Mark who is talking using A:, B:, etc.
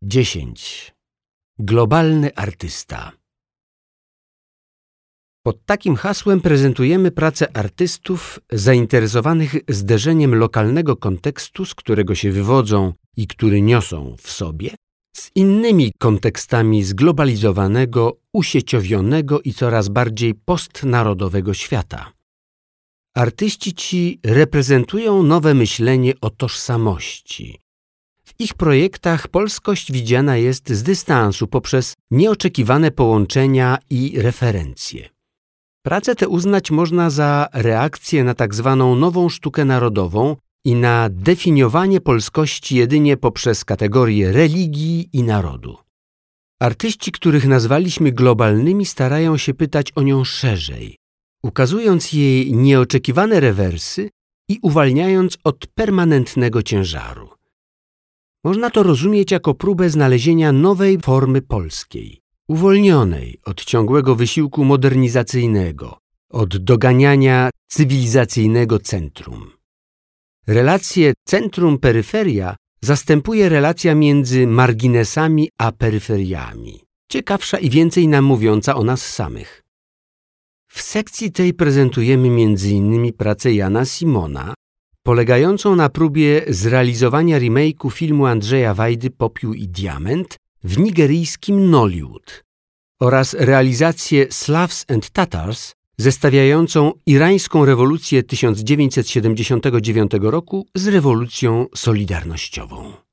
A: 10. Globalny artysta. Pod takim hasłem prezentujemy pracę artystów zainteresowanych zderzeniem lokalnego kontekstu, z którego się wywodzą i który niosą w sobie, z innymi kontekstami zglobalizowanego, usieciowionego i coraz bardziej postnarodowego świata. Artyści ci reprezentują nowe myślenie o tożsamości. W ich projektach polskość widziana jest z dystansu poprzez nieoczekiwane połączenia i referencje. Pracę tę uznać można za reakcję na tak zwaną nową sztukę narodową i na definiowanie polskości jedynie poprzez kategorie religii i narodu. Artyści, których nazwaliśmy globalnymi, starają się pytać o nią szerzej, ukazując jej nieoczekiwane rewersy i uwalniając od permanentnego ciężaru. Można to rozumieć jako próbę znalezienia nowej formy polskiej, uwolnionej od ciągłego wysiłku modernizacyjnego, od doganiania cywilizacyjnego centrum. Relację centrum-peryferia zastępuje relacja między marginesami a peryferiami, ciekawsza i więcej nam mówiąca o nas samych. W sekcji tej prezentujemy m.in. pracę Jana Simona, polegającą na próbie zrealizowania remake'u filmu Andrzeja Wajdy Popiół i Diament w nigeryjskim Nollywood oraz realizację Slavs and Tatars zestawiającą irańską rewolucję 1979 roku z rewolucją solidarnościową.